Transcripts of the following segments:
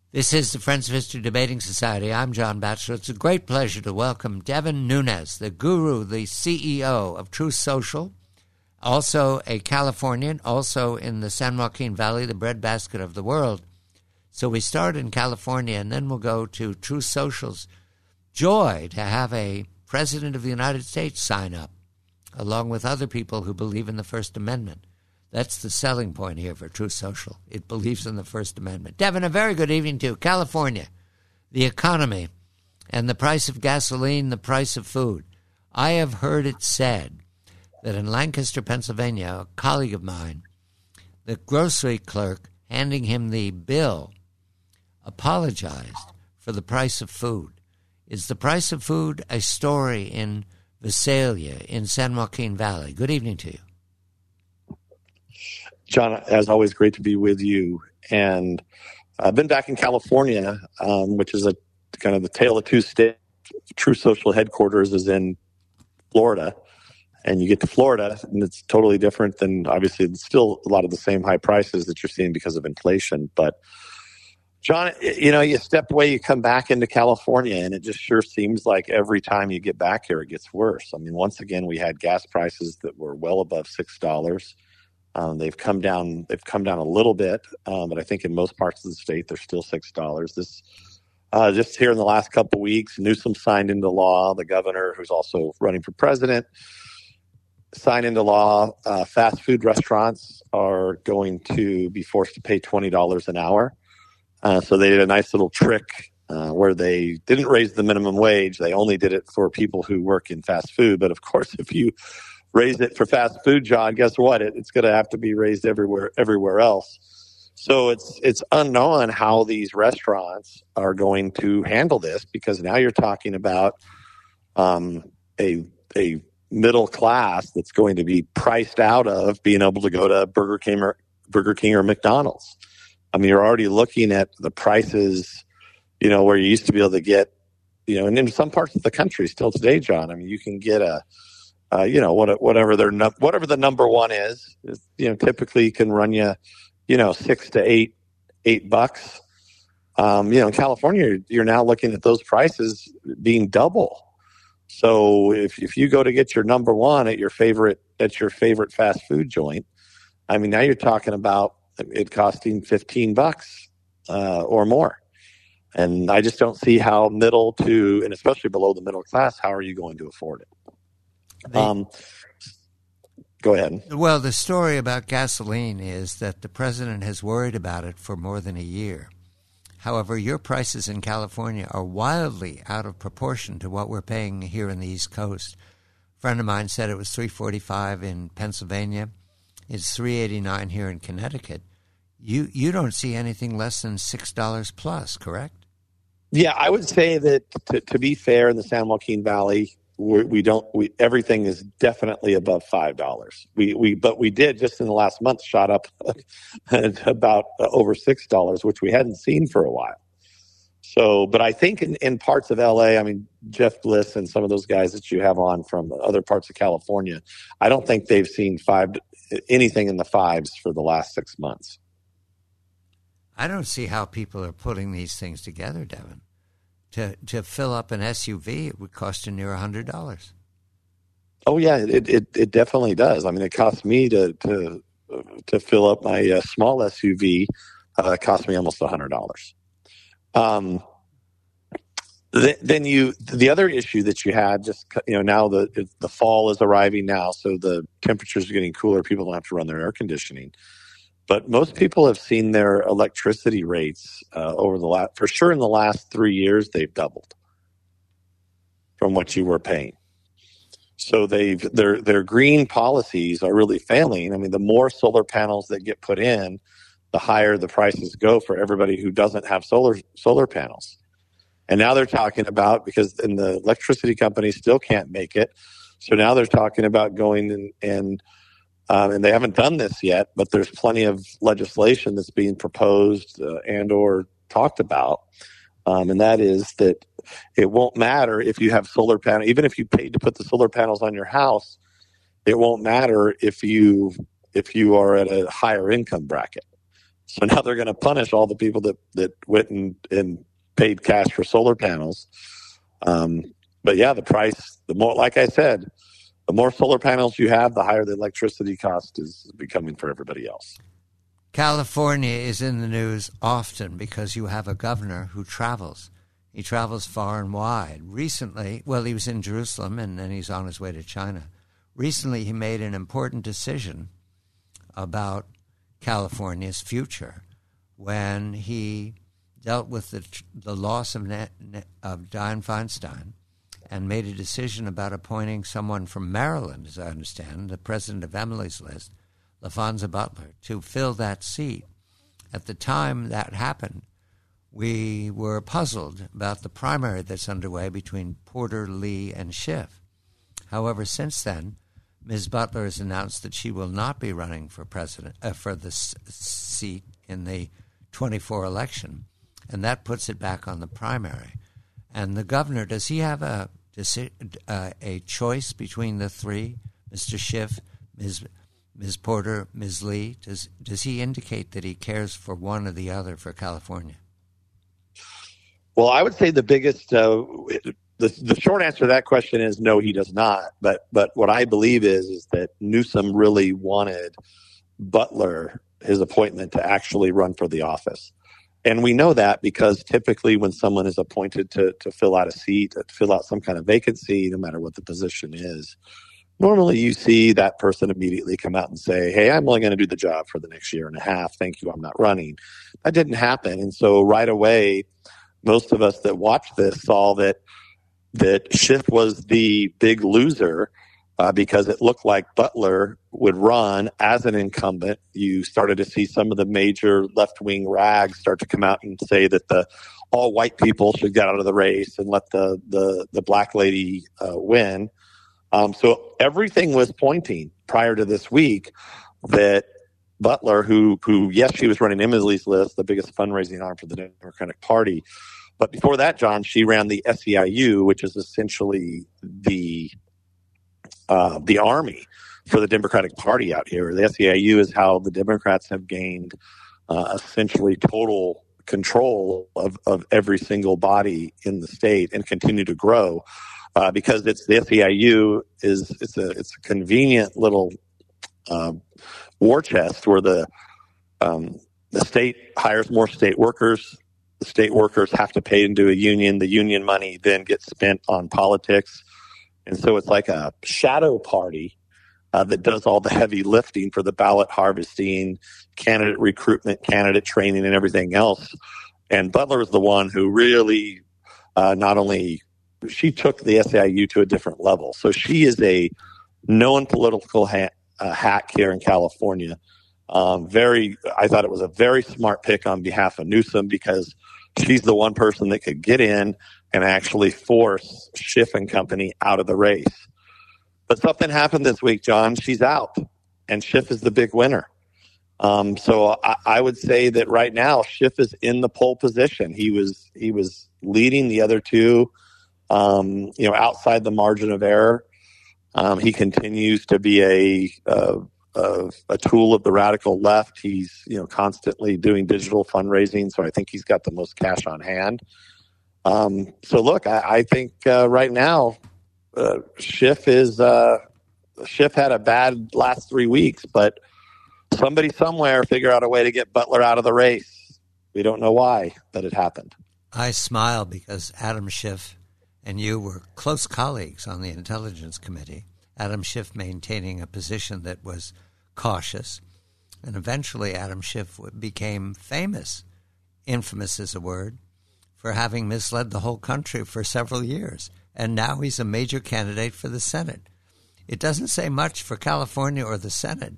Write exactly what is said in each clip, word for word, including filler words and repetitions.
This is the Friends of History Debating Society. I'm John Batchelor. It's a great pleasure to welcome Devin Nunes, the guru, the C E O of Truth Social, also a Californian, also in the San Joaquin Valley, the breadbasket of the world. So we start in California, and then we'll go to Truth Social's joy to have a president of the United States sign up, along with other people who believe in the First Amendment. That's the selling point here for Truth Social. It believes in the First Amendment. Devin, a very good evening to you. California, the economy, and the price of gasoline, the price of food. I have heard it said that in Lancaster, Pennsylvania, a colleague of mine, the grocery clerk handing him the bill apologized for the price of food. Is the price of food a story in Visalia, in San Joaquin Valley? Good evening to you. John, as always, great to be with you. And I've been back in California, um, which is a kind of the tale of two states. Truth Social headquarters is in Florida. And you get to Florida, and it's totally different than, obviously, it's still a lot of the same high prices that you're seeing because of inflation. But, John, you know, you step away, you come back into California, and it just sure seems like every time you get back here, it gets worse. I mean, once again, we had gas prices that were well above six dollars. Um, they've come down. They've come down a little bit, um, but I think in most parts of the state they're still six dollars. This uh, just here in the last couple of weeks, Newsom signed into law. The governor, who's also running for president, signed into law. Uh, fast food restaurants are going to be forced to pay twenty dollars an hour. Uh, so they did a nice little trick uh, where they didn't raise the minimum wage. They only did it for people who work in fast food. But of course, if you raise it for fast food, John, guess what? It, it's going to have to be raised everywhere, everywhere else. So it's it's unknown how these restaurants are going to handle this, because now you're talking about um, a a middle class that's going to be priced out of being able to go to Burger King or Burger King or McDonald's. I mean, you're already looking at the prices, you know, where you used to be able to get, you know, and in some parts of the country still today, John. I mean, you can get a Uh, you know, what, whatever their whatever the number one is, is, you know, typically can run you, you know, six to eight eight bucks. Um, you know, in California, you're now looking at those prices being double. So if if you go to get your number one at your favorite at your favorite fast food joint, I mean, now you're talking about it costing fifteen bucks uh, or more. And I just don't see how middle to, and especially below the middle class, how are you going to afford it? The, um, go ahead. Well, the story about gasoline is that the president has worried about it for more than a year. However, your prices in California are wildly out of proportion to what we're paying here in the East Coast. A friend of mine said it was three forty-five in Pennsylvania. It's three eighty-nine here in Connecticut. You you don't see anything less than six dollars plus, correct? Yeah, I would say that to, to be fair, in the San Joaquin Valley, we, we don't. We everything is definitely above five dollars. We we but we did just in the last month shot up about over six dollars, which we hadn't seen for a while. So, but I think in, in parts of L A, I mean, Jeff Bliss and some of those guys that you have on from other parts of California, I don't think they've seen five anything in the fives for the last six months. I don't see how people are putting these things together, Devin. To to fill up an S U V, it would cost you near one hundred dollars. Oh, yeah, it, it it definitely does. I mean, it cost me to to, to fill up my uh, small S U V. Uh, it cost me almost one hundred dollars. Um, th- then you the other issue that you had, just, you know, now the the fall is arriving now, so the temperatures are getting cooler. People don't have to run their air conditioning. But most people have seen their electricity rates uh, over the last, for sure in the last three years, they've doubled from what you were paying. So they've their their green policies are really failing. I mean, the more solar panels that get put in, the higher the prices go for everybody who doesn't have solar solar panels. And now they're talking about, because and the electricity companies still can't make it, so now they're talking about going and and Um, and they haven't done this yet, but there's plenty of legislation that's being proposed uh, and or talked about. Um, and that is that it won't matter if you have solar panels, even if you paid to put the solar panels on your house, it won't matter if you if you are at a higher income bracket. So now they're going to punish all the people that, that went and, and paid cash for solar panels. Um, but yeah, the price, the more, like I said, the more solar panels you have, the higher the electricity cost is becoming for everybody else. California is in the news often because you have a governor who travels. He travels far and wide. Recently, well, he was in Jerusalem, and then he's on his way to China. Recently, he made an important decision about California's future when he dealt with the, the loss of, ne- of Dianne Feinstein and made a decision about appointing someone from Maryland, as I understand, the president of Emily's List, LaFonza Butler, to fill that seat. At the time that happened, we were puzzled about the primary that's underway between Porter, Lee, and Schiff. However, since then, Miz Butler has announced that she will not be running for president uh, for the s- seat in the twenty-four election, and that puts it back on the primary. And the governor, does he have a uh, a choice between the three, Mister Schiff, Miz Miz Porter, Miz Lee? Does does he indicate that he cares for one or the other for California? Well, I would say the biggest, uh, the the short answer to that question is no, he does not. But but what I believe is is that Newsom really wanted Butler, his appointment, to actually run for the office. And we know that because typically when someone is appointed to, to fill out a seat, to fill out some kind of vacancy, no matter what the position is, normally you see that person immediately come out and say, hey, I'm only going to do the job for the next year and a half. Thank you, I'm not running. That didn't happen. And so right away, most of us that watched this saw that that Schiff was the big loser uh, because it looked like Butler would run as an incumbent. You started to see some of the major left-wing rags start to come out and say that the all white people should get out of the race and let the the, the black lady uh, win. Um, so everything was pointing prior to this week that Butler, who, who yes, she was running Emily's List, the biggest fundraising arm for the Democratic Party. But before that, John, she ran the S E I U, which is essentially the uh, the army for the Democratic Party out here. The S E I U is how the Democrats have gained uh, essentially total control of, of every single body in the state and continue to grow uh, because it's the S E I U is it's a it's a convenient little uh, war chest where the um, the state hires more state workers. The state workers have to pay into a union. The union money then gets spent on politics. And so it's like a shadow party uh, that does all the heavy lifting for the ballot harvesting, candidate recruitment, candidate training, and everything else. And Butler is the one who really uh, not only, she took the S E I U to a different level. So she is a known political ha- uh, hack here in California. Um, very, I thought it was a very smart pick on behalf of Newsom because she's the one person that could get in and actually force Schiff and company out of the race. But something happened this week, John. She's out, and Schiff is the big winner. Um, so I, I would say that right now Schiff is in the pole position. He was he was leading the other two, um, you know, outside the margin of error. Um, he continues to be a uh, Of a tool of the radical left. He's, you know, constantly doing digital fundraising, so I think he's got the most cash on hand. Um, so look, I, I think uh, right now, uh, Schiff is uh, Schiff had a bad last three weeks, but somebody somewhere figure out a way to get Butler out of the race. We don't know why, but it happened. I smile because Adam Schiff and you were close colleagues on the Intelligence Committee. Adam Schiff maintaining a position that was cautious. And eventually Adam Schiff became famous, infamous is a word, for having misled the whole country for several years. And now he's a major candidate for the Senate. It doesn't say much for California or the Senate,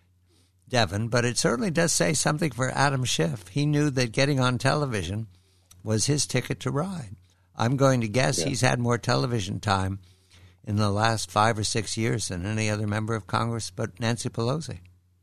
Devin, but it certainly does say something for Adam Schiff. He knew that getting on television was his ticket to ride. I'm going to guess yeah. he's had more television time in the last five or six years than any other member of Congress but Nancy Pelosi.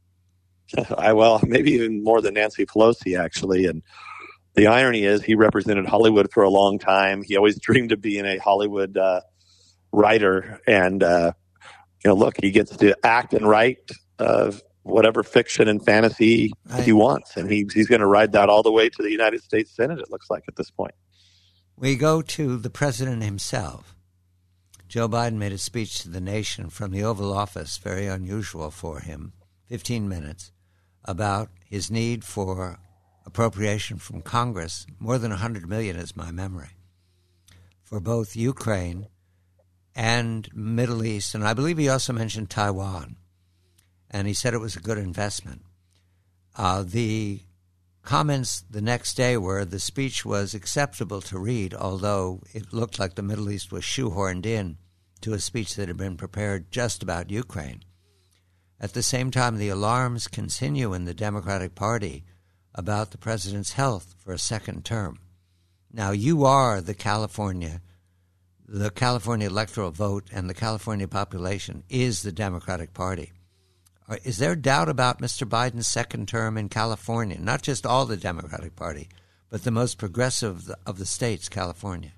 I, well, maybe even more than Nancy Pelosi, actually. And the irony is he represented Hollywood for a long time. He always dreamed of being a Hollywood uh, writer. And, uh, you know, look, he gets to act and write uh, whatever fiction and fantasy right. he wants. And he, he's going to ride that all the way to the United States Senate, it looks like, at this point. We go to the president himself. Joe Biden made a speech to the nation from the Oval Office, very unusual for him, fifteen minutes, about his need for appropriation from Congress, more than one hundred million dollars is my memory, for both Ukraine and Middle East. And I believe he also mentioned Taiwan. And he said it was a good investment. Uh, the comments the next day were the speech was acceptable to read, although it looked like the Middle East was shoehorned in to a speech that had been prepared just about Ukraine. At the same time, the alarms continue in the Democratic Party about the president's health for a second term. Now, you are the California, the California electoral vote, and the California population is the Democratic Party. Is there doubt about Mister Biden's second term in California? Not just all the Democratic Party, but the most progressive of the states, California.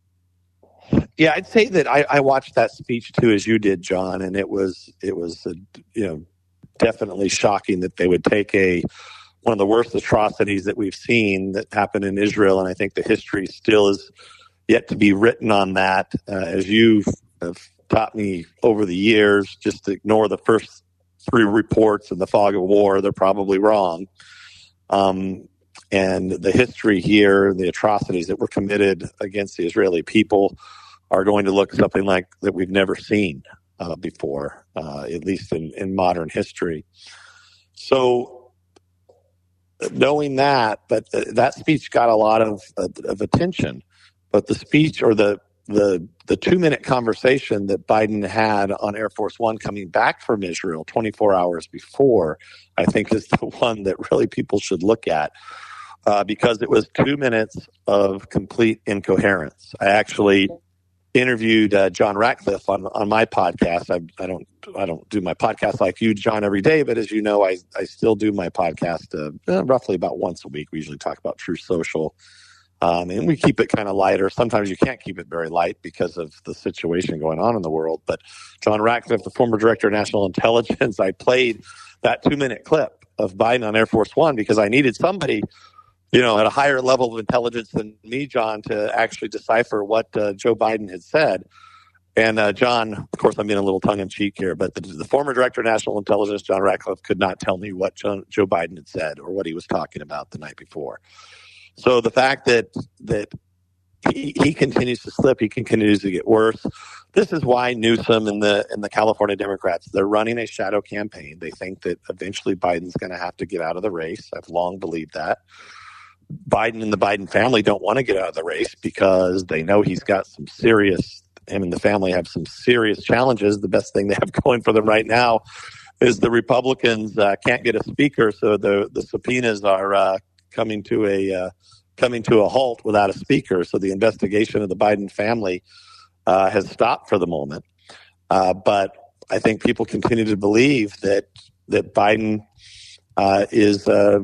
Yeah, I'd say that I, I watched that speech too, as you did, John, and it was it was a, you know definitely shocking that they would take a one of the worst atrocities that we've seen that happened in Israel, and I think the history still is yet to be written on that. Uh, as you have taught me over the years, just ignore the first three reports in the fog of war. They're probably wrong. Um, and the history here, the atrocities that were committed against the Israeli people are going to look something like that we've never seen uh, before, uh, at least in, in modern history. So knowing that, but th- that speech got a lot of, of, of attention, but the speech or the The the two minute conversation that Biden had on Air Force One coming back from Israel twenty-four hours before, I think is the one that really people should look at uh, because it was two minutes of complete incoherence. I actually interviewed uh, John Ratcliffe on, on my podcast. I, I don't I don't do my podcast like you, John, every day, but as you know, I I still do my podcast uh, roughly about once a week. We usually talk about Truth Social. Um, and we keep it kind of lighter. Sometimes you can't keep it very light because of the situation going on in the world. But John Ratcliffe, the former director of national intelligence, I played that two-minute clip of Biden on Air Force One because I needed somebody, you know, at a higher level of intelligence than me, John, to actually decipher what uh, Joe Biden had said. And uh, John, of course, I'm being a little tongue-in-cheek here, but the, the former director of national intelligence, John Ratcliffe, could not tell me what John, Joe Biden had said or what he was talking about the night before. So the fact that that he, he continues to slip, he continues to get worse. This is why Newsom and the and the California Democrats, they're running a shadow campaign. They think that eventually Biden's going to have to get out of the race. I've long believed that. Biden and the Biden family don't want to get out of the race because they know he's got some serious, him and the family have some serious challenges. The best thing they have going for them right now is the Republicans uh, can't get a speaker, so the, the subpoenas are uh, coming to a uh, coming to a halt without a speaker. So the investigation of the Biden family uh, has stopped for the moment. Uh, but I think people continue to believe that that Biden uh, is uh,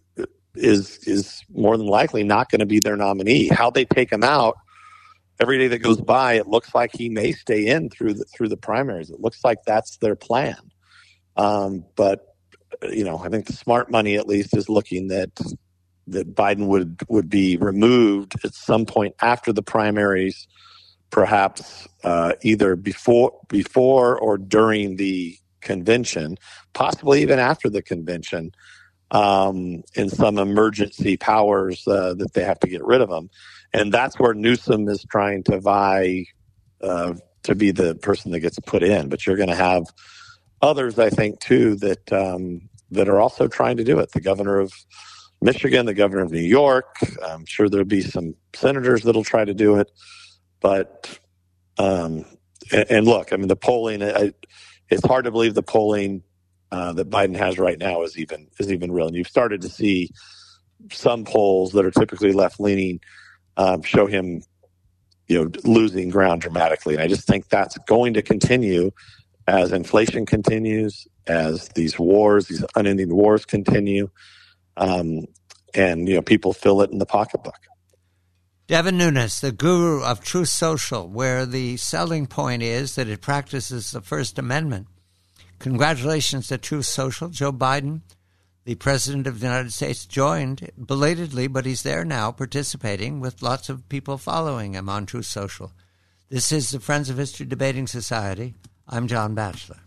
is is more than likely not going to be their nominee. How they take him out every day that goes by, it looks like he may stay in through the through the primaries. It looks like that's their plan. Um, but you know, I think the smart money at least is looking that. that Biden would, would be removed at some point after the primaries, perhaps uh, either before before or during the convention, possibly even after the convention, um, in some emergency powers uh, that they have to get rid of him. And that's where Newsom is trying to vie uh, to be the person that gets put in. But you're going to have others, I think, too, that um, that are also trying to do it. The governor of Michigan, the governor of New York. I'm sure there'll be some senators that'll try to do it. But, um, and, and look, I mean, the polling, I, it's hard to believe the polling uh, that Biden has right now is even is even real. And you've started to see some polls that are typically left-leaning um, show him, you know, losing ground dramatically. And I just think that's going to continue as inflation continues, as these wars, these unending wars continue. Um, and, you know, people fill it in the pocketbook. Devin Nunes, the guru of Truth Social, where the selling point is that it practices the First Amendment, Congratulations to Truth Social. Joe Biden, the President of the United States, joined belatedly, but he's there now participating with lots of people following him on Truth Social. This is the Friends of History Debating Society. I'm John Batchelor.